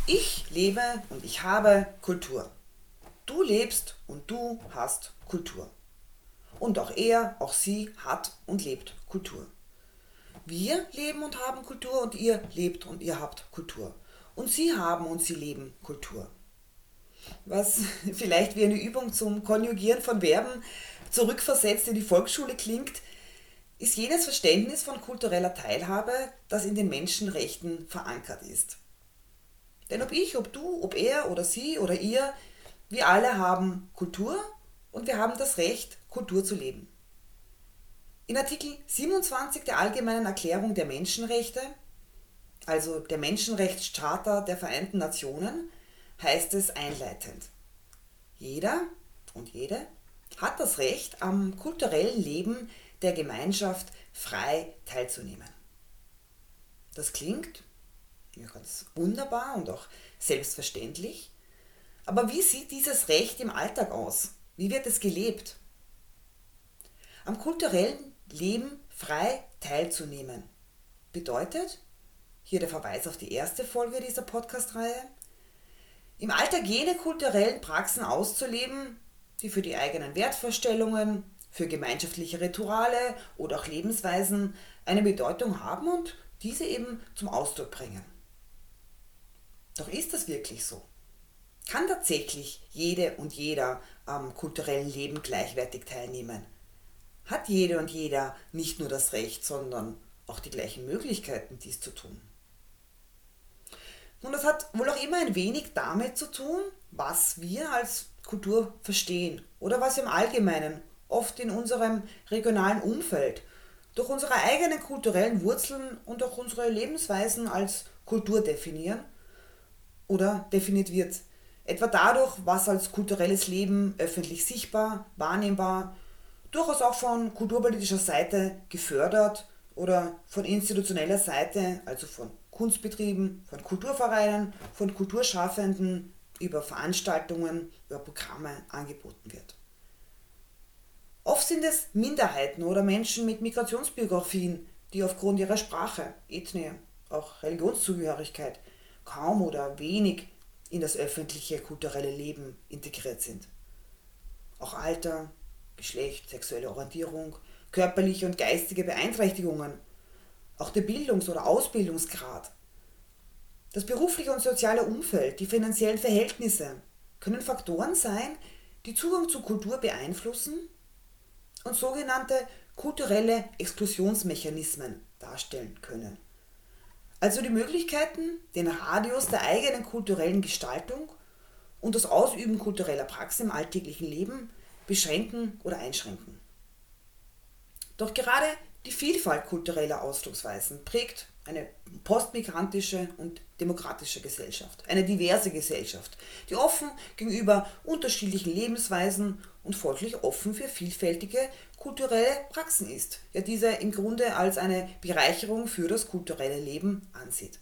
Ich lebe und ich habe Kultur. Du lebst und du hast Kultur. Und auch er, auch sie hat und lebt Kultur. Wir leben und haben Kultur und ihr lebt und ihr habt Kultur. Und sie haben und sie leben Kultur. Was vielleicht wie eine Übung zum Konjugieren von Verben zurückversetzt in die Volksschule klingt, ist jenes Verständnis von kultureller Teilhabe, das in den Menschenrechten verankert ist. Denn ob ich, ob du, ob er oder sie oder ihr, wir alle haben Kultur und wir haben das Recht, Kultur zu leben. In Artikel 27 der Allgemeinen Erklärung der Menschenrechte, also der Menschenrechtscharta der Vereinten Nationen, heißt es einleitend: Jeder und jede hat das Recht, am kulturellen Leben der Gemeinschaft frei teilzunehmen. Das klingt ja ganz wunderbar und auch selbstverständlich. Aber wie sieht dieses Recht im Alltag aus? Wie wird es gelebt? Am kulturellen Leben frei teilzunehmen bedeutet, hier der Verweis auf die erste Folge dieser Podcast-Reihe, im Alltag jene kulturellen Praxen auszuleben, die für die eigenen Wertvorstellungen, für gemeinschaftliche Rituale oder auch Lebensweisen eine Bedeutung haben und diese eben zum Ausdruck bringen. Doch ist das wirklich so? Kann tatsächlich jede und jeder am kulturellen Leben gleichwertig teilnehmen? Hat jede und jeder nicht nur das Recht, sondern auch die gleichen Möglichkeiten, dies zu tun? Nun, das hat wohl auch immer ein wenig damit zu tun, was wir als Kultur verstehen oder was wir im Allgemeinen oft in unserem regionalen Umfeld durch unsere eigenen kulturellen Wurzeln und auch unsere Lebensweisen als Kultur definieren oder definiert wird. Etwa dadurch, was als kulturelles Leben öffentlich sichtbar, wahrnehmbar, durchaus auch von kulturpolitischer Seite gefördert oder von institutioneller Seite, also von Kunstbetrieben, von Kulturvereinen, von Kulturschaffenden über Veranstaltungen, über Programme angeboten wird. Oft sind es Minderheiten oder Menschen mit Migrationsbiografien, die aufgrund ihrer Sprache, Ethnie, auch Religionszugehörigkeit kaum oder wenig in das öffentliche kulturelle Leben integriert sind. Auch Alter, Geschlecht, sexuelle Orientierung, körperliche und geistige Beeinträchtigungen, auch der Bildungs- oder Ausbildungsgrad, das berufliche und soziale Umfeld, die finanziellen Verhältnisse können Faktoren sein, die Zugang zu Kultur beeinflussen und sogenannte kulturelle Exklusionsmechanismen darstellen können. Also die Möglichkeiten, den Radius der eigenen kulturellen Gestaltung und das Ausüben kultureller Praxen im alltäglichen Leben beschränken oder einschränken. Doch gerade die Vielfalt kultureller Ausdrucksweisen prägt eine postmigrantische und demokratische Gesellschaft, eine diverse Gesellschaft, die offen gegenüber unterschiedlichen Lebensweisen und folglich offen für vielfältige kulturelle Praxen ist, ja diese im Grunde als eine Bereicherung für das kulturelle Leben ansieht.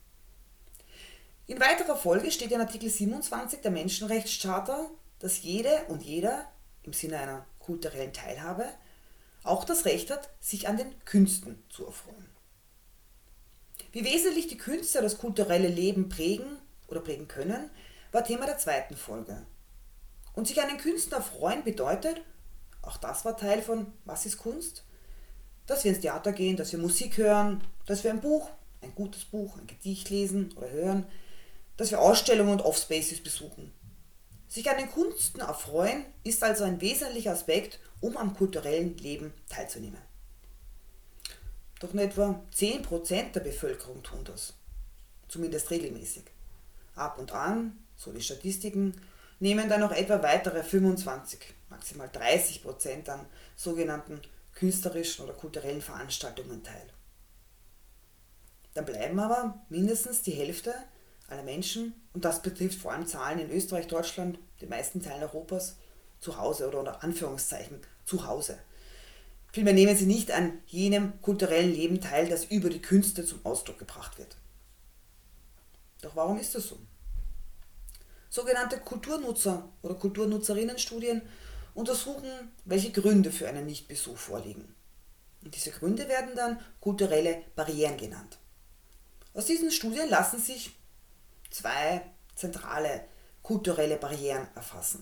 In weiterer Folge steht in Artikel 27 der Menschenrechtscharta, dass jede und jeder im Sinne einer kulturellen Teilhabe auch das Recht hat, sich an den Künsten zu erfreuen. Wie wesentlich die Künste das kulturelle Leben prägen oder prägen können, war Thema der zweiten Folge. Und sich an den Künsten erfreuen bedeutet, auch das war Teil von Was ist Kunst? Dass wir ins Theater gehen, dass wir Musik hören, dass wir ein Buch, ein gutes Buch, ein Gedicht lesen oder hören, dass wir Ausstellungen und Offspaces besuchen. Sich an den Künsten erfreuen ist also ein wesentlicher Aspekt, um am kulturellen Leben teilzunehmen. Doch nur etwa 10% der Bevölkerung tun das, zumindest regelmäßig. Ab und an, so die Statistiken, nehmen dann noch etwa weitere 25, maximal 30% an sogenannten künstlerischen oder kulturellen Veranstaltungen teil. Dann bleiben aber mindestens die Hälfte aller Menschen, und das betrifft vor allem Zahlen in Österreich, Deutschland, den meisten Teilen Europas, zu Hause oder unter Anführungszeichen zu Hause. Vielmehr nehmen sie nicht an jenem kulturellen Leben teil, das über die Künste zum Ausdruck gebracht wird. Doch warum ist das so? Sogenannte Kulturnutzer- oder Kulturnutzerinnenstudien untersuchen, welche Gründe für einen Nichtbesuch vorliegen. Und diese Gründe werden dann kulturelle Barrieren genannt. Aus diesen Studien lassen sich zwei zentrale kulturelle Barrieren erfassen.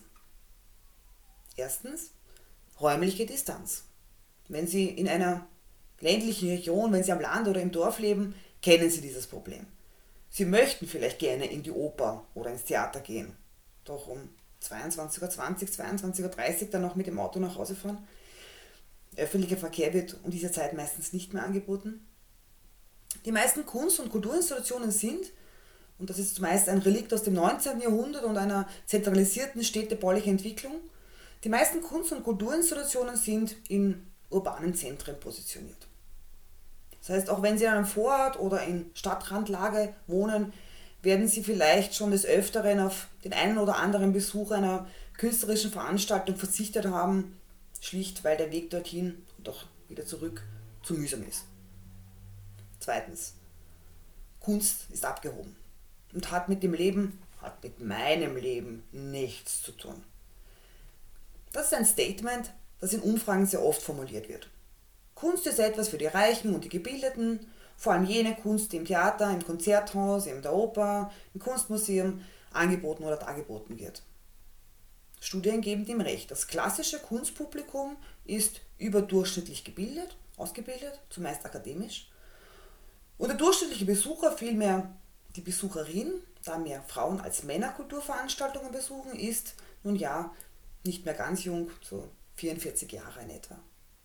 Erstens, räumliche Distanz. Wenn Sie in einer ländlichen Region, wenn Sie am Land oder im Dorf leben, kennen Sie dieses Problem. Sie möchten vielleicht gerne in die Oper oder ins Theater gehen, doch um 22:20 Uhr, 22:30 Uhr dann noch mit dem Auto nach Hause fahren. Öffentlicher Verkehr wird um diese Zeit meistens nicht mehr angeboten. Die meisten Kunst- und Kulturinstitutionen sind, und das ist zumeist ein Relikt aus dem 19. Jahrhundert und einer zentralisierten städtebaulichen Entwicklung, die meisten Kunst- und Kulturinstitutionen sind in urbanen Zentren positioniert. Das heißt, auch wenn Sie in einem Vorort oder in Stadtrandlage wohnen, werden Sie vielleicht schon des Öfteren auf den einen oder anderen Besuch einer künstlerischen Veranstaltung verzichtet haben, schlicht weil der Weg dorthin und auch wieder zurück zu mühsam ist. Zweitens, Kunst ist abgehoben und hat mit dem Leben, hat mit meinem Leben nichts zu tun. Das ist ein Statement, das in Umfragen sehr oft formuliert wird. Kunst ist etwas für die Reichen und die Gebildeten, vor allem jene Kunst, die im Theater, im Konzerthaus, in der Oper, im Kunstmuseum angeboten oder dargeboten wird. Studien geben dem recht. Das klassische Kunstpublikum ist überdurchschnittlich gebildet, ausgebildet, zumeist akademisch. Und der durchschnittliche Besucher, vielmehr die Besucherin, da mehr Frauen als Männer Kulturveranstaltungen besuchen, ist nun ja nicht mehr ganz jung, so 44 Jahre in etwa.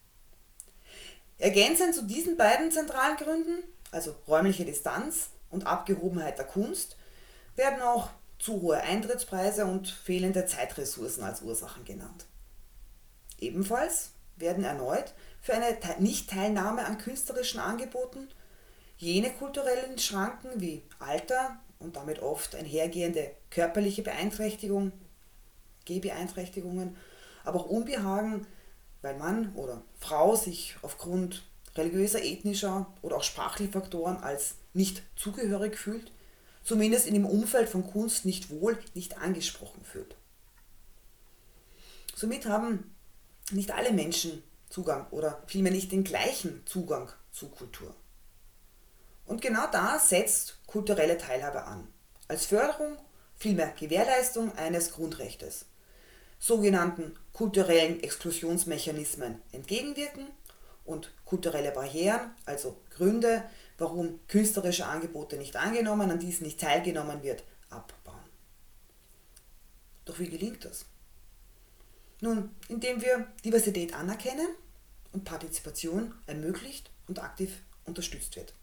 Ergänzend zu diesen beiden zentralen Gründen, also räumliche Distanz und Abgehobenheit der Kunst, werden auch zu hohe Eintrittspreise und fehlende Zeitressourcen als Ursachen genannt. Ebenfalls werden erneut für eine Nichtteilnahme an künstlerischen Angeboten jene kulturellen Schranken wie Alter und damit oft einhergehende körperliche Beeinträchtigung, Gehbeeinträchtigungen, aber auch Unbehagen, weil Mann oder Frau sich aufgrund religiöser, ethnischer oder auch sprachlicher Faktoren als nicht zugehörig fühlt, zumindest in dem Umfeld von Kunst nicht wohl, nicht angesprochen fühlt. Somit haben nicht alle Menschen Zugang oder vielmehr nicht den gleichen Zugang zu Kultur. Und genau da setzt kulturelle Teilhabe an, als Förderung, vielmehr Gewährleistung eines Grundrechtes, sogenannten kulturellen Exklusionsmechanismen entgegenwirken und kulturelle Barrieren, also Gründe, warum künstlerische Angebote nicht angenommen, an diesen nicht teilgenommen wird, abbauen. Doch wie gelingt das? Nun, indem wir Diversität anerkennen und Partizipation ermöglicht und aktiv unterstützt wird.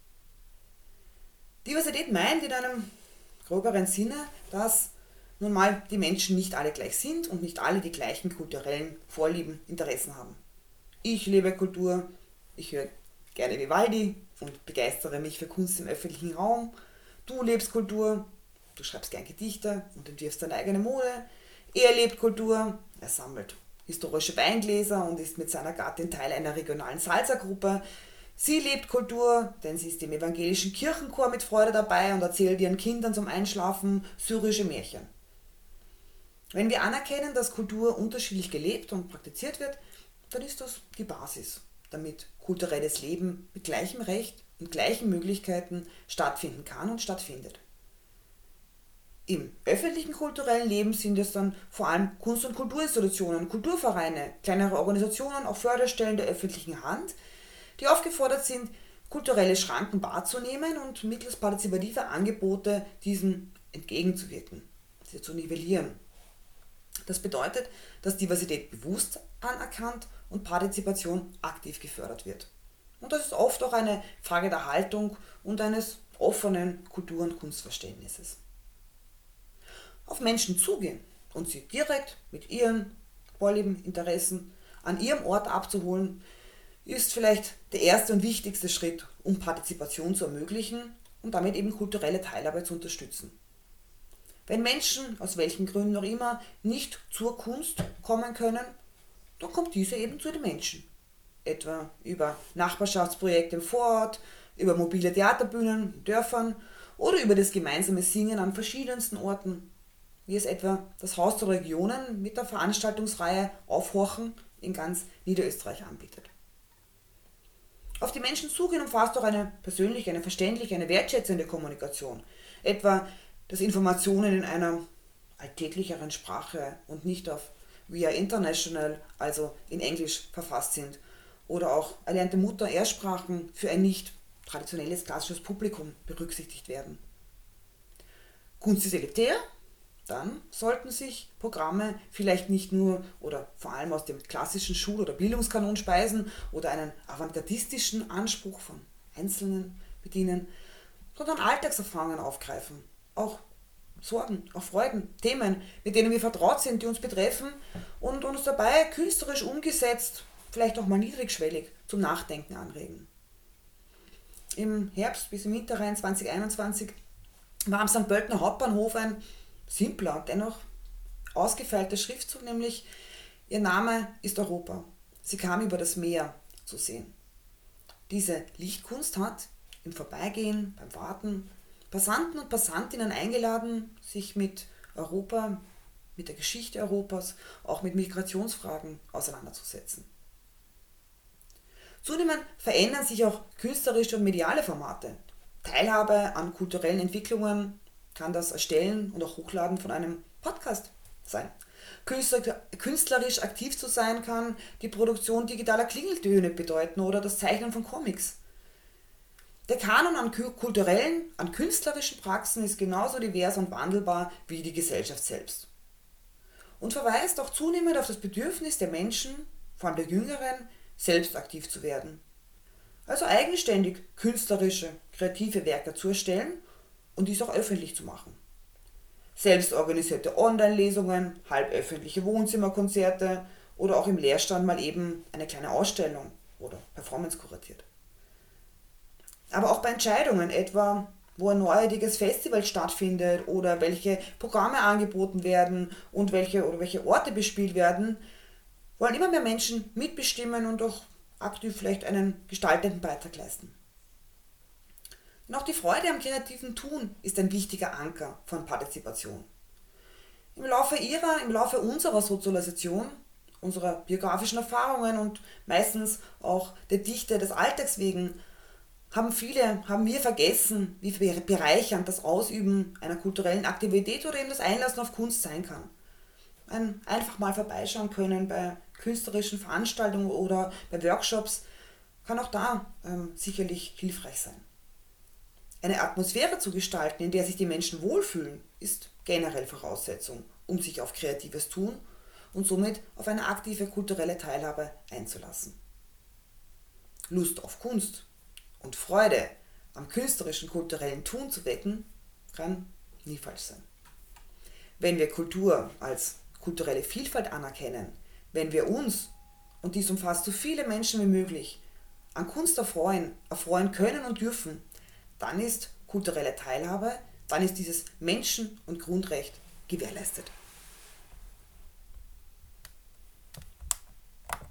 Diversität meint in einem gröberen Sinne, dass nun mal die Menschen nicht alle gleich sind und nicht alle die gleichen kulturellen Vorlieben, Interessen haben. Ich liebe Kultur, ich höre gerne Vivaldi und begeistere mich für Kunst im öffentlichen Raum. Du lebst Kultur, du schreibst gern Gedichte und entwirfst deine eigene Mode. Er lebt Kultur, er sammelt historische Weingläser und ist mit seiner Gattin Teil einer regionalen Salsa-Gruppe. Sie lebt Kultur, denn sie ist im evangelischen Kirchenchor mit Freude dabei und erzählt ihren Kindern zum Einschlafen syrische Märchen. Wenn wir anerkennen, dass Kultur unterschiedlich gelebt und praktiziert wird, dann ist das die Basis, damit kulturelles Leben mit gleichem Recht und gleichen Möglichkeiten stattfinden kann und stattfindet. Im öffentlichen kulturellen Leben sind es dann vor allem Kunst- und Kulturinstitutionen, Kulturvereine, kleinere Organisationen, auch Förderstellen der öffentlichen Hand, die aufgefordert sind, kulturelle Schranken wahrzunehmen und mittels partizipativer Angebote diesen entgegenzuwirken, sie zu nivellieren. Das bedeutet, dass Diversität bewusst anerkannt und Partizipation aktiv gefördert wird. Und das ist oft auch eine Frage der Haltung und eines offenen Kultur- und Kunstverständnisses. Auf Menschen zugehen und sie direkt mit ihren Vorlieben, Interessen an ihrem Ort abzuholen, ist vielleicht der erste und wichtigste Schritt, um Partizipation zu ermöglichen und damit eben kulturelle Teilhabe zu unterstützen. Wenn Menschen, aus welchen Gründen auch immer, nicht zur Kunst kommen können, dann kommt diese eben zu den Menschen. Etwa über Nachbarschaftsprojekte im Vorort, über mobile Theaterbühnen in Dörfern oder über das gemeinsame Singen an verschiedensten Orten, wie es etwa das Haus der Regionen mit der Veranstaltungsreihe Aufhorchen in ganz Niederösterreich anbietet. Auf die Menschen zugehen umfasst auch eine persönliche, eine verständliche, eine wertschätzende Kommunikation. Etwa dass Informationen in einer alltäglicheren Sprache und nicht auf via international, also in Englisch, verfasst sind oder auch erlernte Mutter-Erstsprachen für ein nicht traditionelles klassisches Publikum berücksichtigt werden. Kunst ist elitär, dann sollten sich Programme vielleicht nicht nur oder vor allem aus dem klassischen Schul- oder Bildungskanon speisen oder einen avantgardistischen Anspruch von Einzelnen bedienen, sondern Alltagserfahrungen aufgreifen. Auch Sorgen, auch Freuden, Themen, mit denen wir vertraut sind, die uns betreffen und uns dabei künstlerisch umgesetzt, vielleicht auch mal niedrigschwellig, zum Nachdenken anregen. Im Herbst bis im Winter rein 2021 war am St. Pöltener Hauptbahnhof ein simpler und dennoch ausgefeilter Schriftzug, nämlich Ihr Name ist Europa. Sie kam über das Meer zu sehen. Diese Lichtkunst hat im Vorbeigehen, beim Warten, Passanten und Passantinnen eingeladen, sich mit Europa, mit der Geschichte Europas, auch mit Migrationsfragen auseinanderzusetzen. Zunehmend verändern sich auch künstlerische und mediale Formate. Teilhabe an kulturellen Entwicklungen kann das Erstellen und auch Hochladen von einem Podcast sein. Künstlerisch aktiv zu sein kann die Produktion digitaler Klingeltöne bedeuten oder das Zeichnen von Comics. Der Kanon an kulturellen, an künstlerischen Praxen ist genauso divers und wandelbar wie die Gesellschaft selbst. Und verweist auch zunehmend auf das Bedürfnis der Menschen, vor allem der Jüngeren, selbst aktiv zu werden. Also eigenständig künstlerische, kreative Werke zu erstellen und dies auch öffentlich zu machen. Selbstorganisierte Online-Lesungen, halböffentliche Wohnzimmerkonzerte oder auch im Leerstand mal eben eine kleine Ausstellung oder Performance kuratiert. Aber auch bei Entscheidungen, etwa wo ein neuartiges Festival stattfindet oder welche Programme angeboten werden und welche Orte bespielt werden, wollen immer mehr Menschen mitbestimmen und auch aktiv vielleicht einen gestaltenden Beitrag leisten. Und auch die Freude am kreativen Tun ist ein wichtiger Anker von Partizipation. Im Laufe unserer Sozialisation, unserer biografischen Erfahrungen und meistens auch der Dichte des Alltags wegen haben wir vergessen, wie bereichernd das Ausüben einer kulturellen Aktivität oder eben das Einlassen auf Kunst sein kann. Einfach mal vorbeischauen können bei künstlerischen Veranstaltungen oder bei Workshops kann auch da sicherlich hilfreich sein. Eine Atmosphäre zu gestalten, in der sich die Menschen wohlfühlen, ist generell Voraussetzung, um sich auf kreatives Tun und somit auf eine aktive kulturelle Teilhabe einzulassen. Lust auf Kunst und Freude am künstlerischen kulturellen Tun zu wecken, kann nie falsch sein. Wenn wir Kultur als kulturelle Vielfalt anerkennen, wenn wir uns, und dies umfasst so viele Menschen wie möglich, an Kunst erfreuen können und dürfen, dann ist kulturelle Teilhabe, dann ist dieses Menschen- und Grundrecht gewährleistet.